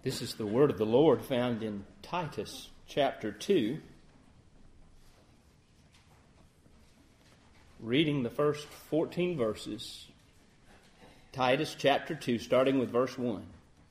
This is the word of the Lord found in Titus chapter 2. Reading the first 14 verses. Titus chapter 2, starting with verse 1.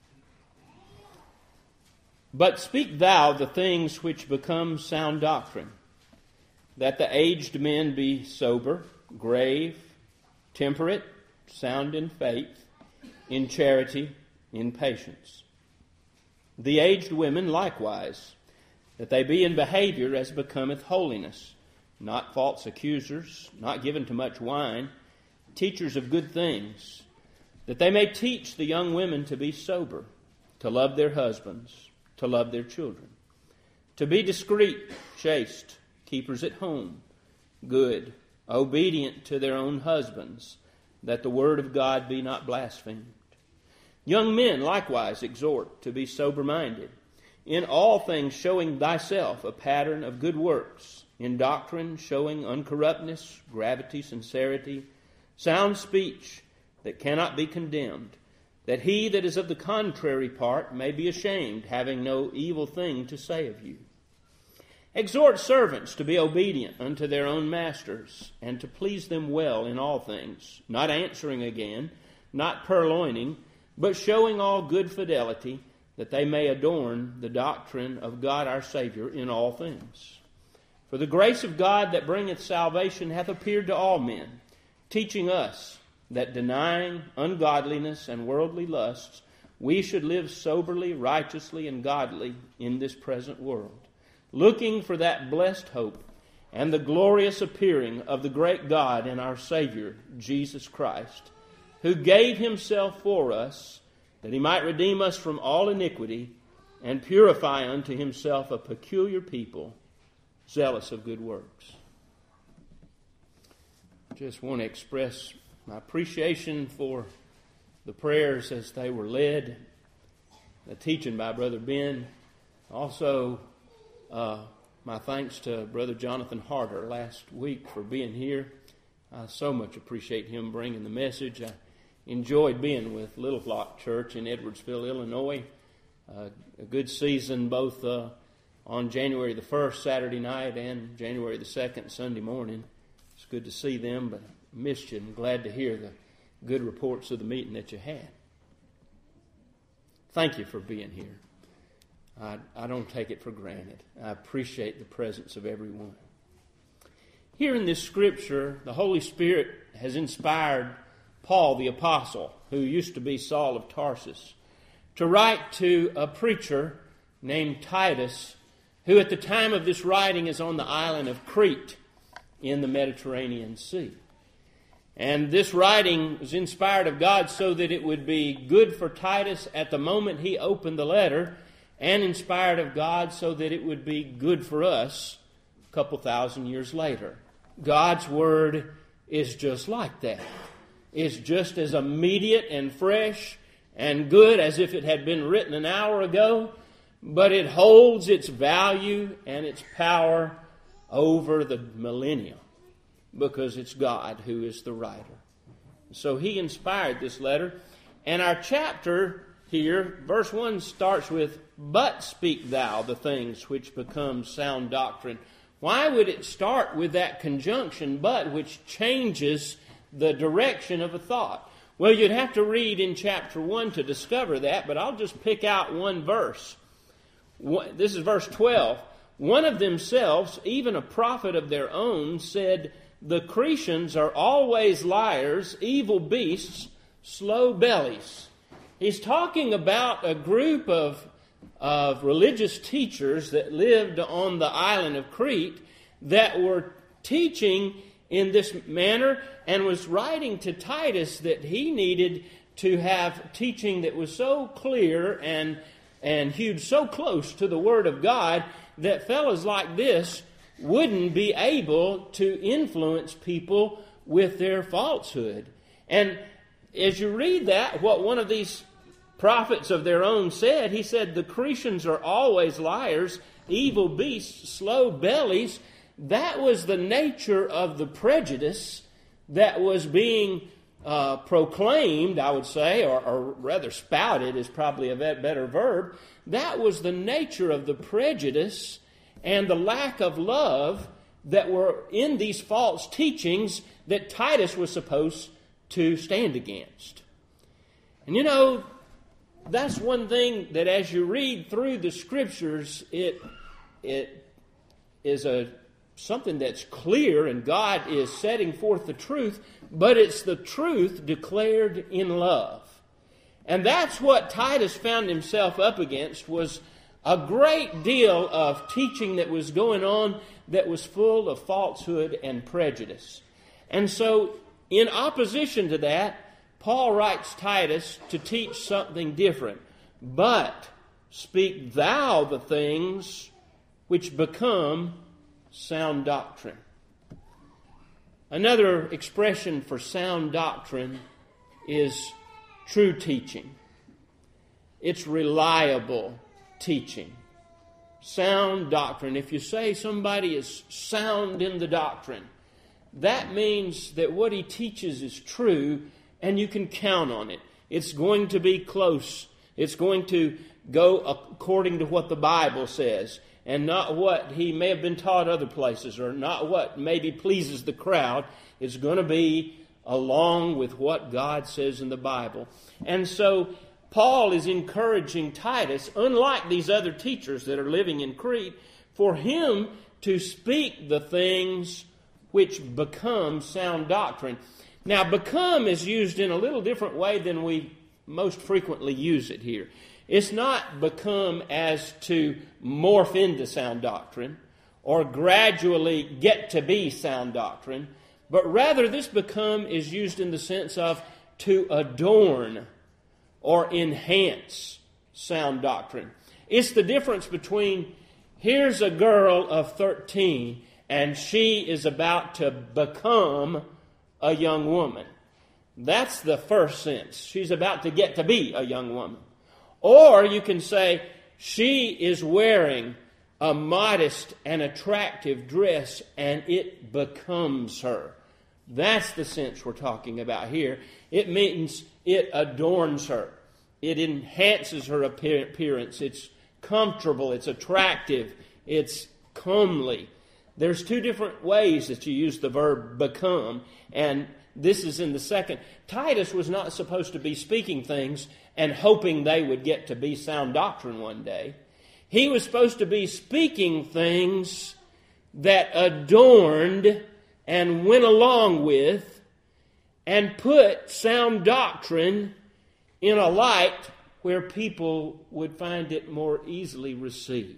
But speak thou the things which become sound doctrine, that the aged men be sober, grave, temperate, sound in faith, in charity, in patience. The aged women likewise, that they be in behavior as becometh holiness, not false accusers, not given to much wine, teachers of good things, that they may teach the young women to be sober, to love their husbands, to love their children, to be discreet, chaste, keepers at home, good, obedient to their own husbands, that the word of God be not blasphemed. Young men likewise exhort to be sober-minded, in all things showing thyself a pattern of good works, in doctrine showing uncorruptness, gravity, sincerity, sound speech that cannot be condemned, that he that is of the contrary part may be ashamed, having no evil thing to say of you. Exhort servants to be obedient unto their own masters, and to please them well in all things, not answering again, not purloining, but showing all good fidelity, that they may adorn the doctrine of God our Savior in all things. For the grace of God that bringeth salvation hath appeared to all men, teaching us that denying ungodliness and worldly lusts, we should live soberly, righteously, and godly in this present world, looking for that blessed hope and the glorious appearing of the great God and our Savior, Jesus Christ, who gave himself for us, that he might redeem us from all iniquity and purify unto himself a peculiar people, zealous of good works. I just want to express my appreciation for the prayers as they were led, the teaching by Brother Ben. Also, my thanks to Brother Jonathan Harder last week for being here. I so much appreciate him bringing the message. I enjoyed being with Little Flock Church in Edwardsville, Illinois. A good season both on January the 1st, Saturday night, and January the 2nd, Sunday morning. It's good to see them, but I missed you and glad to hear the good reports of the meeting that you had. Thank you for being here. I don't take it for granted. I appreciate the presence of everyone. Here in this scripture, the Holy Spirit has inspired Paul the Apostle, who used to be Saul of Tarsus, to write to a preacher named Titus, who at the time of this writing is on the island of Crete in the Mediterranean Sea. And this writing was inspired of God so that it would be good for Titus at the moment he opened the letter, and inspired of God so that it would be good for us a couple thousand years later. God's Word is just like that. It's just as immediate and fresh and good as if it had been written an hour ago, but it holds its value and its power over the millennia because it's God who is the writer. So he inspired this letter, and our chapter here, verse 1 starts with, "But speak thou the things which become sound doctrine." Why would it start with that conjunction, but, which changes the direction of a thought? Well, you'd have to read in chapter 1 to discover that, but I'll just pick out one verse. This is verse 12. "One of themselves, even a prophet of their own, said, the Cretians are always liars, evil beasts, slow bellies." He's talking about a group of religious teachers that lived on the island of Crete that were teaching in this manner, and was writing to Titus that he needed to have teaching that was so clear and hewed so close to the Word of God that fellows like this wouldn't be able to influence people with their falsehood. And as you read that, what one of these prophets of their own said, he said, the Cretians are always liars, evil beasts, slow bellies. That was the nature of the prejudice that was being proclaimed, I would say, or rather spouted is probably a better verb, that was the nature of the prejudice and the lack of love that were in these false teachings that Titus was supposed to stand against. And that's one thing that as you read through the Scriptures, it is something that's clear, and God is setting forth the truth, but it's the truth declared in love. And that's what Titus found himself up against, was a great deal of teaching that was going on that was full of falsehood and prejudice. And so, in opposition to that, Paul writes Titus to teach something different. But speak thou the things which become sound doctrine. Another expression for sound doctrine is true teaching. It's reliable teaching. Sound doctrine. If you say somebody is sound in the doctrine, that means that what he teaches is true and you can count on it. It's going to be close. It's going to go according to what the Bible says, and not what he may have been taught other places, or not what maybe pleases the crowd. It's going to be along with what God says in the Bible. And so Paul is encouraging Titus, unlike these other teachers that are living in Crete, for him to speak the things which become sound doctrine. Now, become is used in a little different way than we most frequently use it here. It's not become as to morph into sound doctrine or gradually get to be sound doctrine, but rather this become is used in the sense of to adorn or enhance sound doctrine. It's the difference between, here's a girl of 13 and she is about to become a young woman. That's the first sense. She's about to get to be a young woman. Or you can say, she is wearing a modest and attractive dress and it becomes her. That's the sense we're talking about here. It means it adorns her. It enhances her appearance. It's comfortable. It's attractive. It's comely. There's two different ways that you use the verb become, and this is in the second. Titus was not supposed to be speaking things and hoping they would get to be sound doctrine one day. He was supposed to be speaking things that adorned and went along with and put sound doctrine in a light where people would find it more easily received.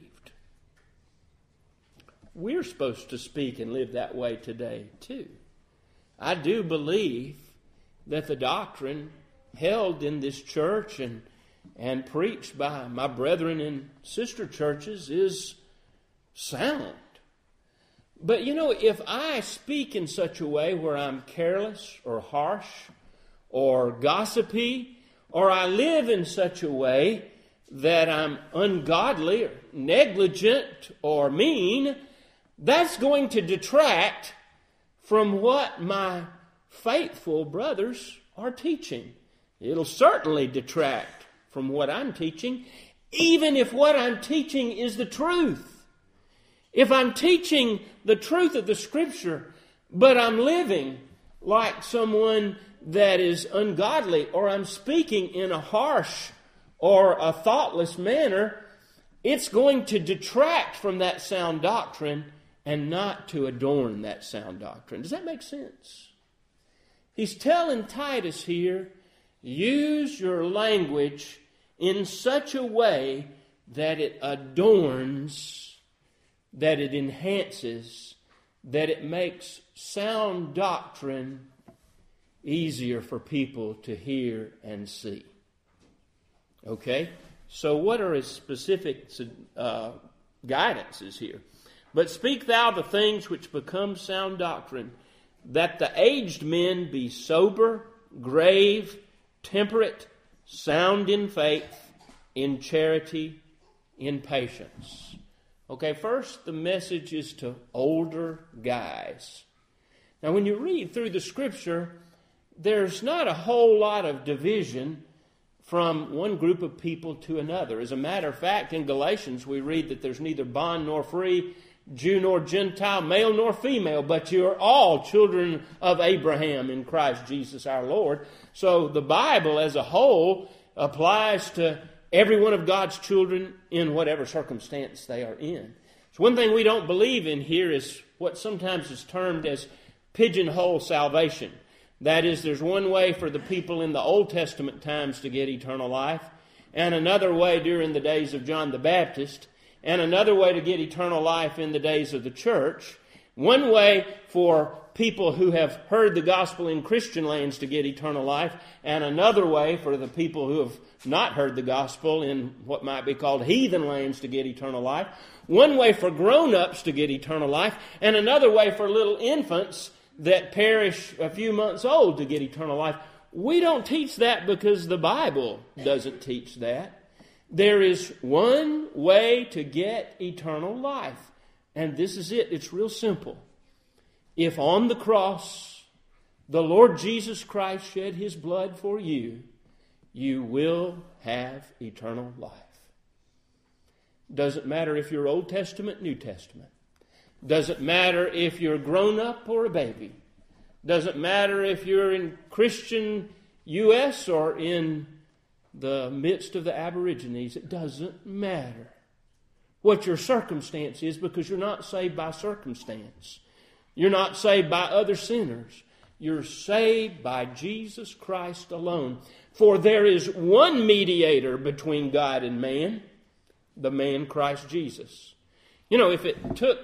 We're supposed to speak and live that way today, too. I do believe that the doctrine held in this church and preached by my brethren in sister churches is sound. But if I speak in such a way where I'm careless or harsh or gossipy, or I live in such a way that I'm ungodly or negligent or mean, that's going to detract from what my faithful brothers are teaching. It'll certainly detract from what I'm teaching, even if what I'm teaching is the truth. If I'm teaching the truth of the Scripture, but I'm living like someone that is ungodly, or I'm speaking in a harsh or a thoughtless manner, it's going to detract from that sound doctrine and not to adorn that sound doctrine. Does that make sense? He's telling Titus here, use your language in such a way that it adorns, that it enhances, that it makes sound doctrine easier for people to hear and see. Okay? So what are his specific guidances here? But speak thou the things which become sound doctrine, that the aged men be sober, grave, temperate, sound in faith, in charity, in patience. Okay, first the message is to older guys. Now when you read through the Scripture, there's not a whole lot of division from one group of people to another. As a matter of fact, in Galatians we read that there's neither bond nor free, Jew nor Gentile, male nor female, but you are all children of Abraham in Christ Jesus our Lord. So the Bible as a whole applies to every one of God's children in whatever circumstance they are in. So one thing we don't believe in here is what sometimes is termed as pigeonhole salvation. That is, there's one way for the people in the Old Testament times to get eternal life, and another way during the days of John the Baptist, and another way to get eternal life in the days of the church. One way for people who have heard the gospel in Christian lands to get eternal life, and another way for the people who have not heard the gospel in what might be called heathen lands to get eternal life. One way for grown-ups to get eternal life, and another way for little infants that perish a few months old to get eternal life. We don't teach that because the Bible doesn't teach that. There is one way to get eternal life, and this is it. It's real simple. If on the cross the Lord Jesus Christ shed His blood for you, you will have eternal life. Doesn't matter if you're Old Testament, New Testament. Doesn't matter if you're grown up or a baby. Doesn't matter if you're in Christian U.S. or in the midst of the Aborigines. It doesn't matter what your circumstance is, because you're not saved by circumstance. You're not saved by other sinners. You're saved by Jesus Christ alone. For there is one mediator between God and man, the man Christ Jesus. You know, if it took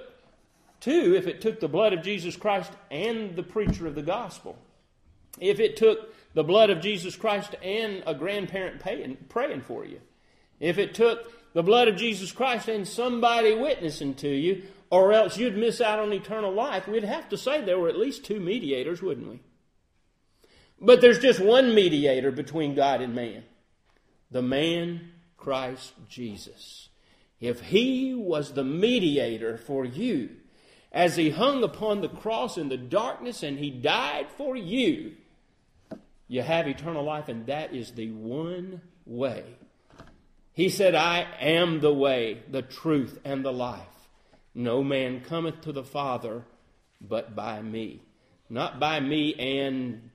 the blood of Jesus Christ and the preacher of the gospel, if it took the blood of Jesus Christ and a grandparent praying for you, if it took the blood of Jesus Christ and somebody witnessing to you, or else you'd miss out on eternal life, we'd have to say there were at least two mediators, wouldn't we? But there's just one mediator between God and man, the man Christ Jesus. If He was the mediator for you, as He hung upon the cross in the darkness and He died for you, you have eternal life, and that is the one way. He said, I am the way, the truth, and the life. No man cometh to the Father but by me. Not by me and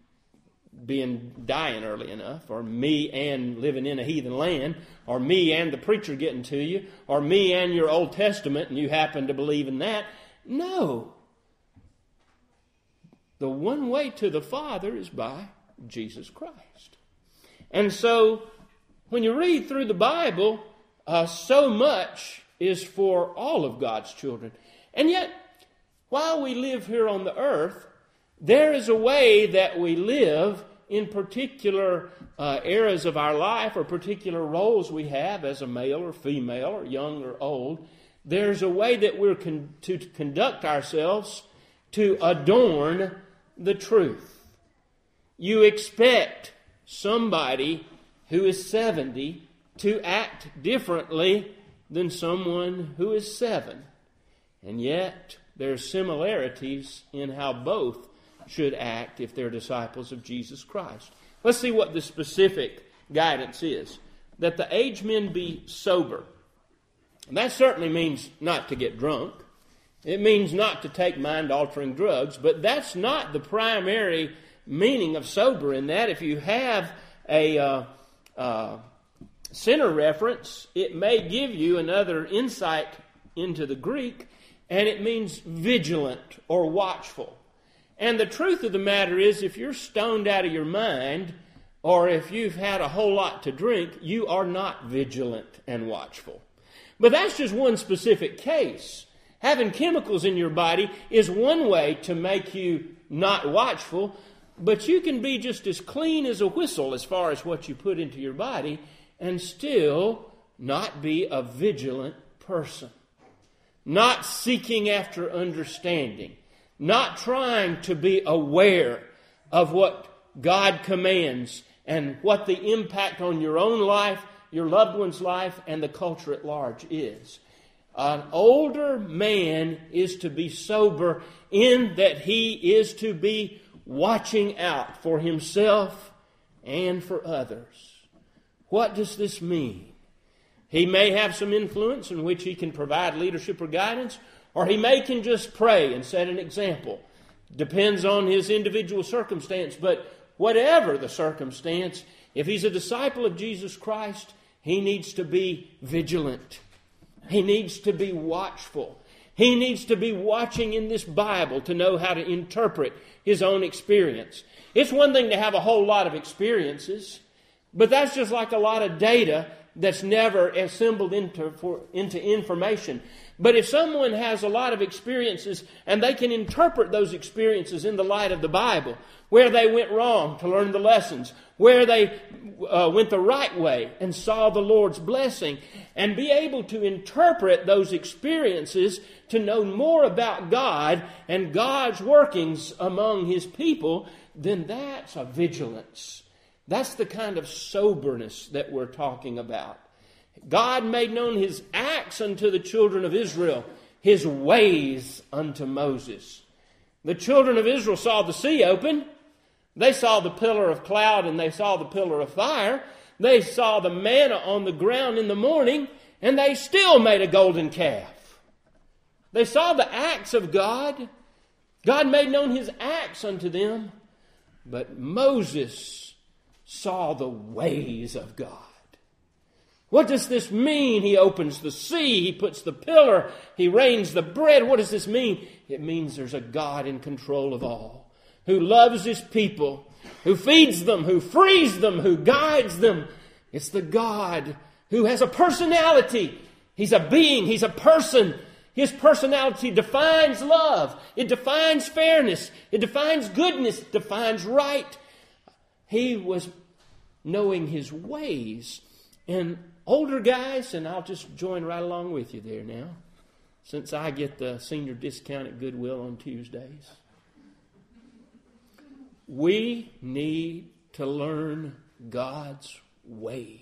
dying early enough, or me and living in a heathen land, or me and the preacher getting to you, or me and your Old Testament and you happen to believe in that. No. The one way to the Father is by Jesus Christ. And so, when you read through the Bible, so much is for all of God's children. And yet, while we live here on the earth, there is a way that we live in particular eras of our life, or particular roles we have as a male or female, or young or old. There's a way that we're to conduct ourselves to adorn the truth. You expect somebody who is 70 to act differently than someone who is 7. And yet, there's similarities in how both should act if they're disciples of Jesus Christ. Let's see what the specific guidance is. That the aged men be sober. And that certainly means not to get drunk. It means not to take mind-altering drugs. But that's not the primary meaning of sober in that. If you have a center reference, it may give you another insight into the Greek, and it means vigilant or watchful. And the truth of the matter is, if you're stoned out of your mind, or if you've had a whole lot to drink, you are not vigilant and watchful. But that's just one specific case. Having chemicals in your body is one way to make you not watchful, but you can be just as clean as a whistle as far as what you put into your body and still not be a vigilant person. Not seeking after understanding. Not trying to be aware of what God commands and what the impact on your own life, your loved one's life, and the culture at large is. An older man is to be sober in that he is to be watching out for himself and for others. What does this mean? He may have some influence in which he can provide leadership or guidance, or he can just pray and set an example. Depends on his individual circumstance, but whatever the circumstance, if he's a disciple of Jesus Christ, he needs to be vigilant. He needs to be watchful. He needs to be watching in this Bible to know how to interpret his own experience. It's one thing to have a whole lot of experiences, but that's just like a lot of data that's never assembled into information. But if someone has a lot of experiences and they can interpret those experiences in the light of the Bible, where they went wrong to learn the lessons, where they went the right way and saw the Lord's blessing, and be able to interpret those experiences to know more about God and God's workings among His people, then that's a vigilance. That's the kind of soberness that we're talking about. God made known His acts unto the children of Israel, His ways unto Moses. The children of Israel saw the sea open. They saw the pillar of cloud and they saw the pillar of fire. They saw the manna on the ground in the morning, and they still made a golden calf. They saw the acts of God. God made known His acts unto them. But Moses saw the ways of God. What does this mean? He opens the sea, He puts the pillar, He rains the bread. What does this mean? It means there's a God in control of all, who loves His people, who feeds them, who frees them, who guides them. It's the God who has a personality. He's a being, He's a person. His personality defines love. It defines fairness. It defines goodness. It defines right. He was knowing His ways. And older guys, and I'll just join right along with you there now, since I get the senior discount at Goodwill on Tuesdays. We need to learn God's ways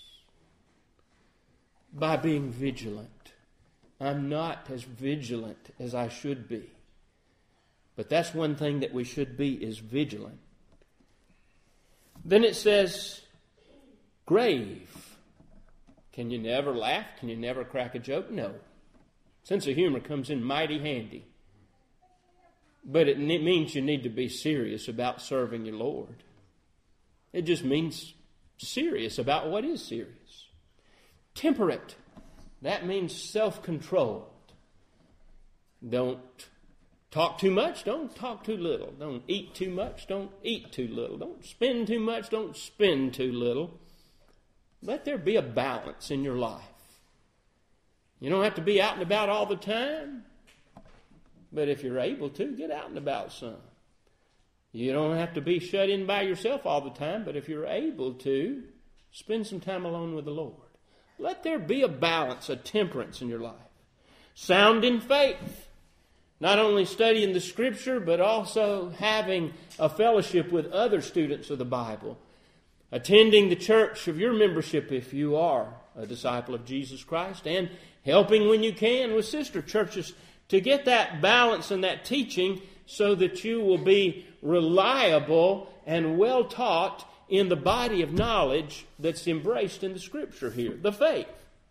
by being vigilant. I'm not as vigilant as I should be. But that's one thing that we should be, is vigilant. Then it says, grave. Can you never laugh? Can you never crack a joke? No. Sense of humor comes in mighty handy. But it means you need to be serious about serving your Lord. It just means serious about what is serious. Temperate. That means self-controlled. Don't talk too much, don't talk too little. Don't eat too much, don't eat too little. Don't spend too much, don't spend too little. Let there be a balance in your life. You don't have to be out and about all the time, but if you're able to, get out and about some. You don't have to be shut in by yourself all the time, but if you're able to, spend some time alone with the Lord. Let there be a balance, a temperance in your life. Sound in faith. Not only studying the Scripture, but also having a fellowship with other students of the Bible. Attending the church of your membership if you are a disciple of Jesus Christ. And helping when you can with sister churches to get that balance and that teaching so that you will be reliable and well taught in the body of knowledge that's embraced in the Scripture here, the faith.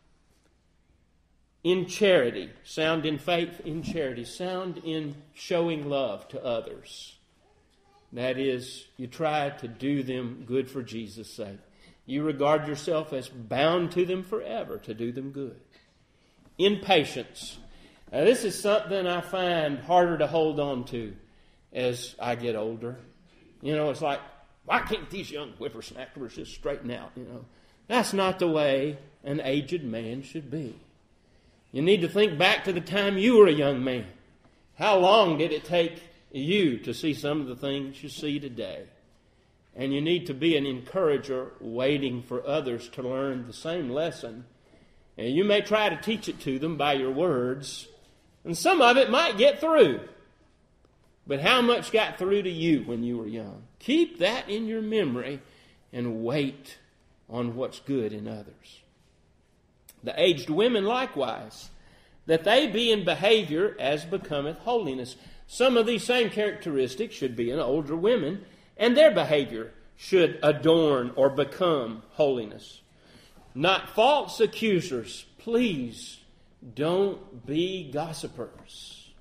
In charity, sound in faith, in charity, sound in showing love to others. That is, you try to do them good for Jesus' sake. You regard yourself as bound to them forever to do them good. In patience. Now, this is something I find harder to hold on to as I get older. You know, it's like, why can't these young whippersnappers just straighten out? You know, that's not the way an aged man should be. You need to think back to the time you were a young man. How long did it take you to see some of the things you see today? And you need to be an encourager waiting for others to learn the same lesson. And you may try to teach it to them by your words, and some of it might get through. But how much got through to you when you were young? Keep that in your memory and wait on what's good in others. The aged women likewise, that they be in behavior as becometh holiness. Some of these same characteristics should be in older women, and their behavior should adorn or become holiness. Not false accusers. Please don't be gossipers.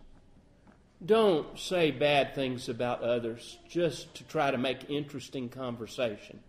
Don't say bad things about others just to try to make interesting conversation.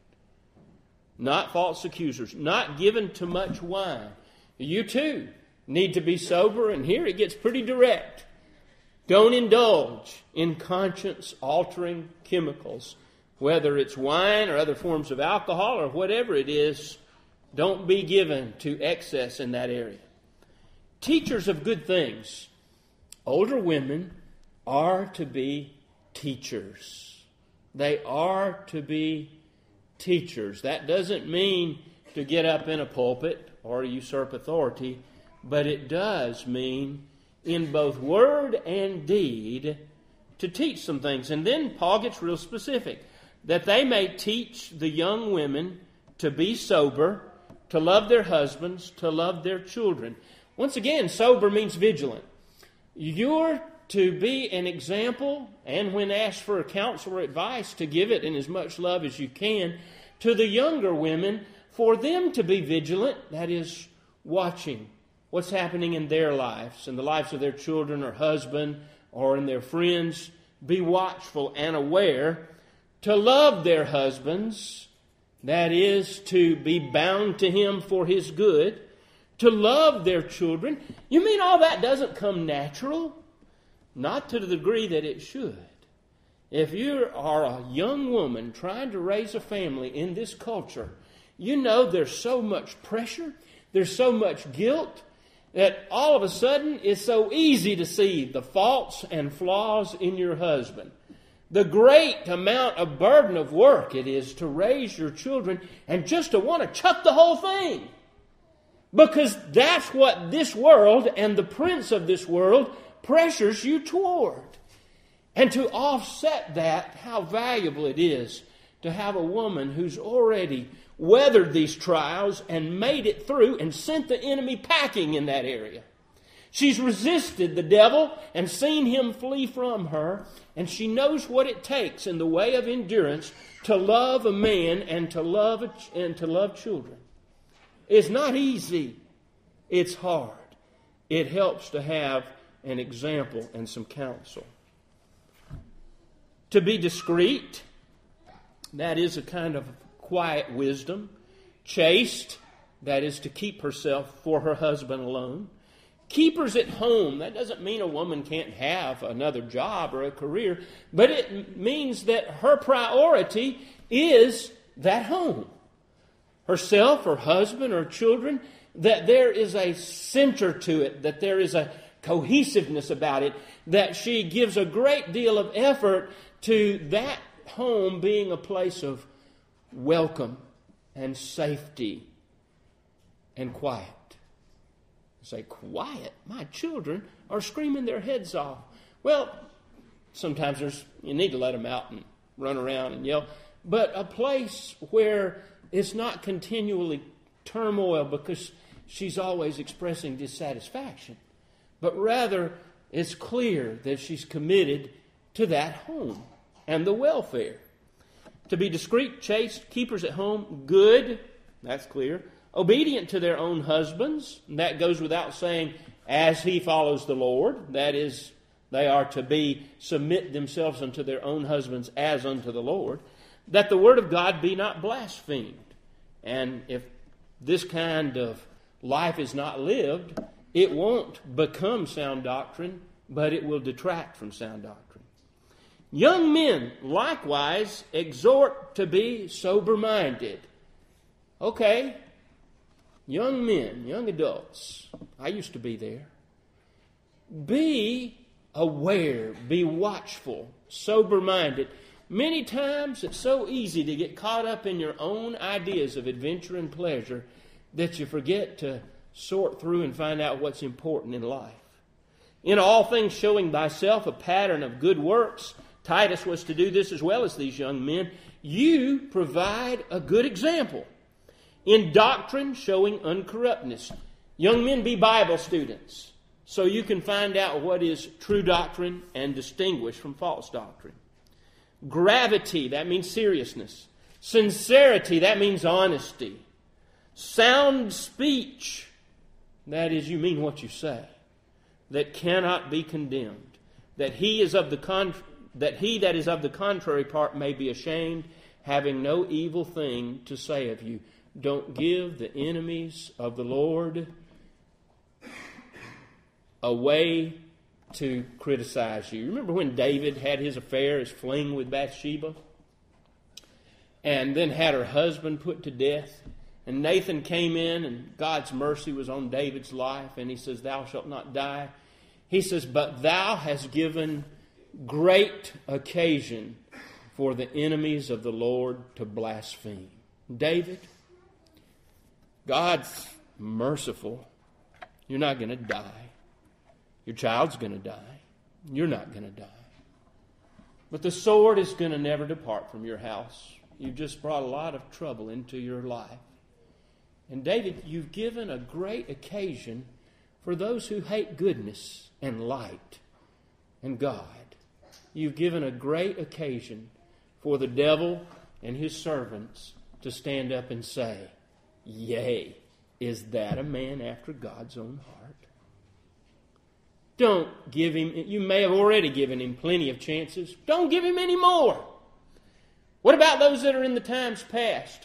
Not false accusers. Not given to much wine. You too need to be sober, and here it gets pretty direct. Don't indulge in conscience-altering chemicals. Whether it's wine or other forms of alcohol or whatever it is, don't be given to excess in that area. Teachers of good things. Older women are to be teachers. They are to be teachers. That doesn't mean to get up in a pulpit or usurp authority, but it does mean in both word and deed to teach some things. And then Paul gets real specific, that they may teach the young women to be sober, to love their husbands, to love their children. Once again, sober means vigilant. You're to be an example, and when asked for counsel or advice, to give it in as much love as you can to the younger women, for them to be vigilant, that is, watching what's happening in their lives, in the lives of their children or husband or in their friends. Be watchful and aware. To love their husbands, that is, to be bound to him for his good. To love their children. You mean all that doesn't come natural? Not to the degree that it should. If you are a young woman trying to raise a family in this culture, you know there's so much pressure, there's so much guilt, that all of a sudden it's so easy to see the faults and flaws in your husband. The great amount of burden of work it is to raise your children and just to want to chuck the whole thing. Because that's what this world and the prince of this world pressures you toward. And to offset that, how valuable it is to have a woman who's already weathered these trials and made it through and sent the enemy packing in that area. She's resisted the devil and seen him flee from her, and she knows what it takes in the way of endurance to love a man and to love children. It's not easy. It's hard. It helps to have an example and some counsel. To be discreet, that is a kind of quiet wisdom. Chaste, that is to keep herself for her husband alone. Keepers at home, that doesn't mean a woman can't have another job or a career, but it means that her priority is that home. Herself, her husband, or children, that there is a center to it, that there is a cohesiveness about it, that she gives a great deal of effort to that home being a place of welcome and safety and quiet. Say, quiet? My children are screaming their heads off. Well, sometimes you need to let them out and run around and yell. But a place where it's not continually turmoil because she's always expressing dissatisfaction. But rather, it's clear that she's committed to that home and the welfare. To be discreet, chaste, keepers at home, good, that's clear. Obedient to their own husbands, that goes without saying, as he follows the Lord. That is, they are to submit themselves unto their own husbands as unto the Lord. That the word of God be not blasphemed. And if this kind of life is not lived, it won't become sound doctrine, but it will detract from sound doctrine. Young men, likewise, exhort to be sober-minded. Okay, young men, young adults, I used to be there. Be aware, be watchful, sober-minded. Many times it's so easy to get caught up in your own ideas of adventure and pleasure that you forget to sort through and find out what's important in life. In all things showing thyself a pattern of good works. Titus was to do this as well as these young men. You provide a good example. In doctrine, showing uncorruptness. Young men, be Bible students. so you can find out what is true doctrine and distinguish from false doctrine. Gravity, that means seriousness. Sincerity, that means honesty. Sound speech, that is, you mean what you say, that cannot be condemned. That he that is of the contrary part may be ashamed, having no evil thing to say of you. Don't give the enemies of the Lord a way to criticize you. Remember when David had his affair, his fling with Bathsheba, and then had her husband put to death? And Nathan came in, and God's mercy was on David's life, and he says, "Thou shalt not die." He says, "But thou hast given great occasion for the enemies of the Lord to blaspheme." David, God's merciful. You're not going to die. Your child's going to die. You're not going to die. But the sword is going to never depart from your house. You've just brought a lot of trouble into your life. And David, you've given a great occasion for those who hate goodness and light and God. You've given a great occasion for the devil and his servants to stand up and say, "Yea, is that a man after God's own heart?" Don't give him, you may have already given him plenty of chances. Don't give him any more. What about those that are in the times past?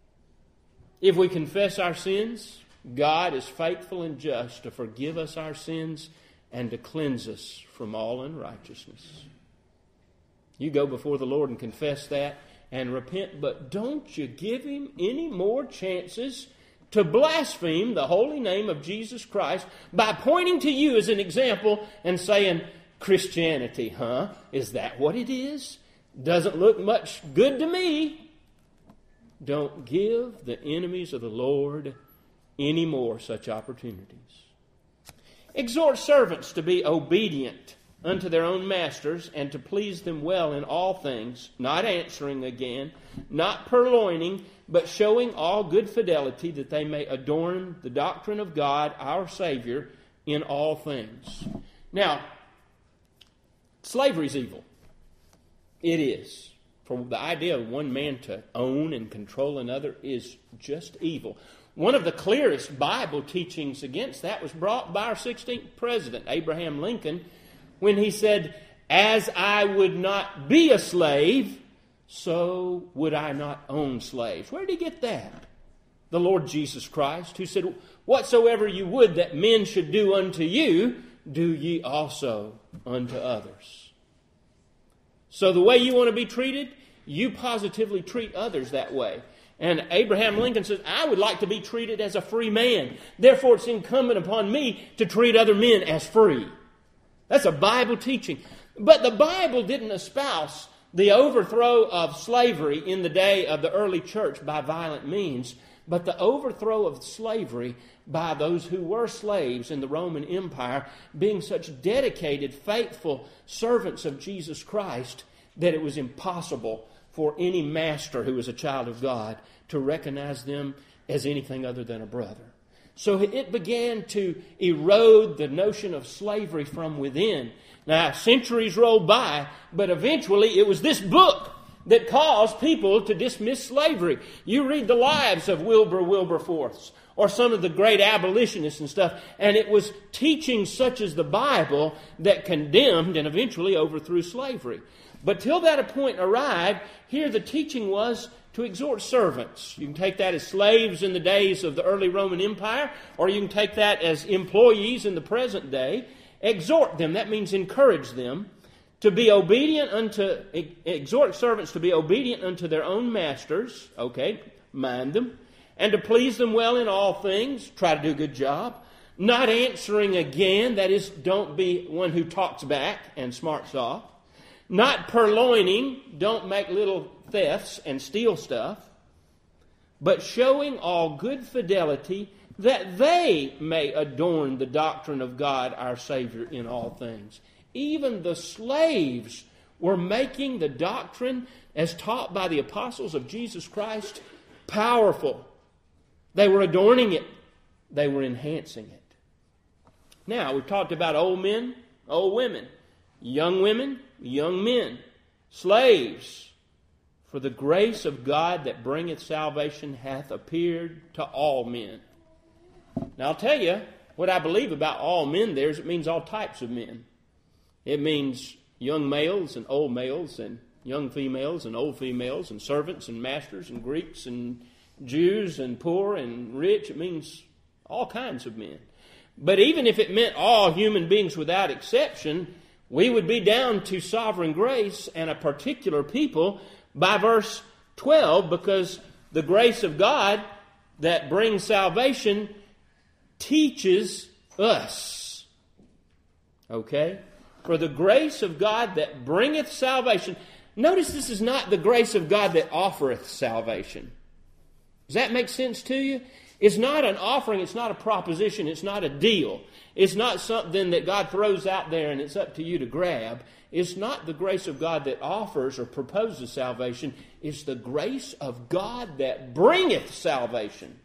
If we confess our sins, God is faithful and just to forgive us our sins and to cleanse us from all unrighteousness. You go before the Lord and confess that and repent, but don't you give him any more chances to blaspheme the holy name of Jesus Christ by pointing to you as an example and saying, "Christianity, huh? Is that what it is? Doesn't look much good to me." Don't give the enemies of the Lord any more such opportunities. Exhort servants to be obedient unto their own masters and to please them well in all things, not answering again, not purloining, but showing all good fidelity, that they may adorn the doctrine of God our Savior in all things. Now, slavery is evil. It is. For the idea of one man to own and control another is just evil. One of the clearest Bible teachings against that was brought by our 16th president, Abraham Lincoln, when he said, "As I would not be a slave, so would I not own slaves." Where did he get that? The Lord Jesus Christ, who said, "Whatsoever you would that men should do unto you, do ye also unto others." So the way you want to be treated, you positively treat others that way. And Abraham Lincoln says, "I would like to be treated as a free man. Therefore, it's incumbent upon me to treat other men as free." That's a Bible teaching. But the Bible didn't espouse the overthrow of slavery in the day of the early church by violent means, but the overthrow of slavery by those who were slaves in the Roman Empire being such dedicated, faithful servants of Jesus Christ that it was impossible for any master who was a child of God to recognize them as anything other than a brother. So it began to erode the notion of slavery from within. Now, centuries rolled by, but eventually it was this book that caused people to dismiss slavery. You read the lives of Wilberforce or some of the great abolitionists and stuff, and it was teaching such as the Bible that condemned and eventually overthrew slavery. But till that point arrived, here the teaching was to exhort servants. You can take that as slaves in the days of the early Roman Empire, or you can take that as employees in the present day. Exhort them, that means encourage them, to be obedient unto, exhort servants to be obedient unto their own masters, okay, mind them, and to please them well in all things, try to do a good job, not answering again, that is, don't be one who talks back and smarts off, not purloining, don't make little thefts and steal stuff, but showing all good fidelity, that they may adorn the doctrine of God our Savior in all things. Even the slaves were making the doctrine as taught by the apostles of Jesus Christ powerful. They were adorning it. They were enhancing it. Now, we've talked about old men, old women, young men, slaves. For the grace of God that bringeth salvation hath appeared to all men. Now, I'll tell you what I believe about all men there is it means all types of men. It means young males and old males and young females and old females and servants and masters and Greeks and Jews and poor and rich. It means all kinds of men. But even if it meant all human beings without exception, we would be down to sovereign grace and a particular people by verse 12, because the grace of God that brings salvation teaches us. Okay? For the grace of God that bringeth salvation. Notice this is not the grace of God that offereth salvation. Does that make sense to you? It's not an offering, it's not a proposition, it's not a deal. It's not something that God throws out there and it's up to you to grab. It's not the grace of God that offers or proposes salvation. It's the grace of God that bringeth salvation.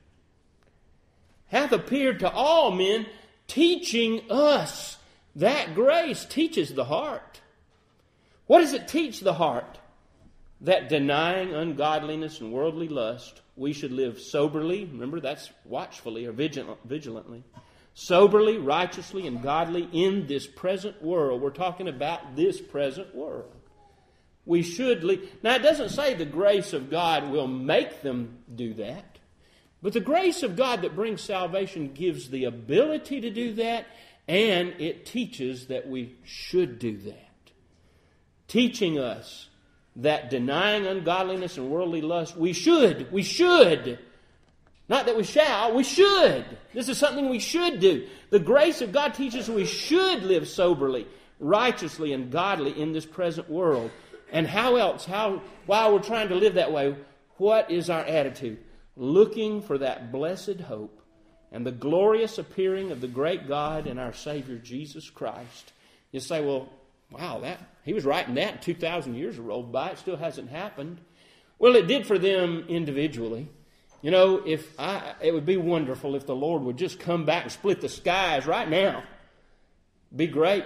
Hath appeared to all men, teaching us. That grace teaches the heart. What does it teach the heart? That denying ungodliness and worldly lust, we should live soberly, remember that's watchfully or vigilantly, soberly, righteously, and godly in this present world. We're talking about this present world. We should live. Now, it doesn't say the grace of God will make them do that, but the grace of God that brings salvation gives the ability to do that, and it teaches that we should do that. Teaching us that denying ungodliness and worldly lust, we should. Not that we shall, we should. This is something we should do. The grace of God teaches we should live soberly, righteously, and godly in this present world. And how else? While we're trying to live that way, what is our attitude? Looking for that blessed hope and the glorious appearing of the great God and our Savior Jesus Christ. You say, well, wow, he was writing that 2,000 years rolled by. It still hasn't happened. Well, it did for them individually. You know, it would be wonderful if the Lord would just come back and split the skies right now. Be great.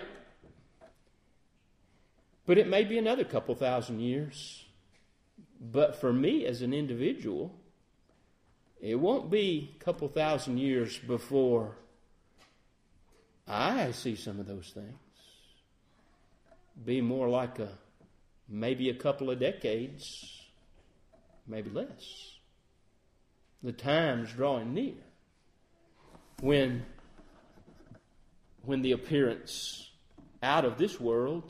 But it may be another couple thousand years. But for me as an individual, it won't be a couple thousand years before I see some of those things. Be more like maybe a couple of decades, maybe less. The time's drawing near when the appearance out of this world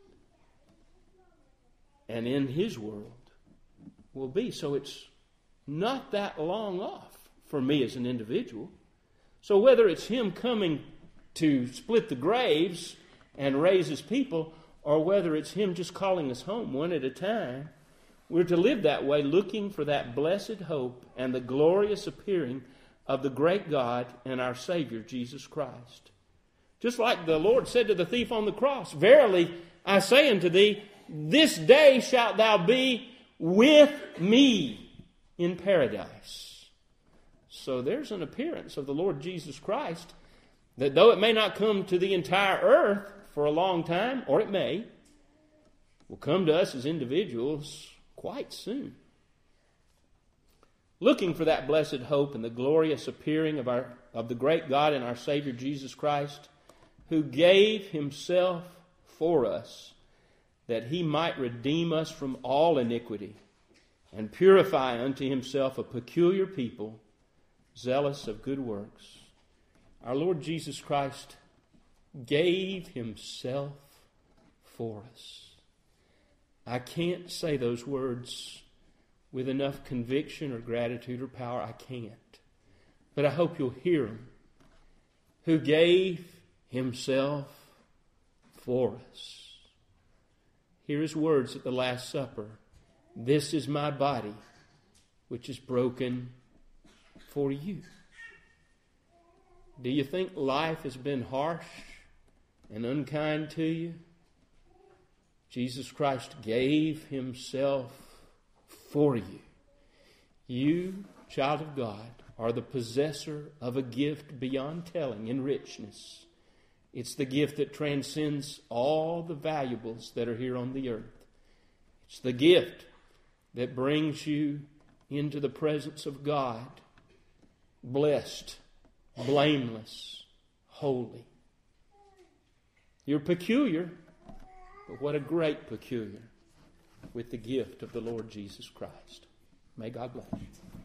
and in His world will be. So it's not that long off for me as an individual. So whether it's Him coming to split the graves and raise His people, or whether it's Him just calling us home one at a time, we're to live that way, looking for that blessed hope and the glorious appearing of the great God and our Savior, Jesus Christ. Just like the Lord said to the thief on the cross, verily I say unto thee, this day shalt thou be with me in paradise. So there's an appearance of the Lord Jesus Christ that though it may not come to the entire earth for a long time, or it may, will come to us as individuals quite soon. Looking for that blessed hope and the glorious appearing of the great God and our Savior Jesus Christ, who gave Himself for us, that He might redeem us from all iniquity, and purify unto Himself a peculiar people, zealous of good works. Our Lord Jesus Christ gave Himself for us. I can't say those words with enough conviction or gratitude or power. I can't. But I hope you'll hear Him. Who gave Himself for us. Hear His words at the Last Supper. This is my body, which is broken for you. Do you think life has been harsh and unkind to you? Jesus Christ gave Himself for you. You, child of God, are the possessor of a gift beyond telling in richness. It's the gift that transcends all the valuables that are here on the earth. It's the gift that brings you into the presence of God, blessed, blameless, holy. You're peculiar, but what a great peculiar with the gift of the Lord Jesus Christ. May God bless you.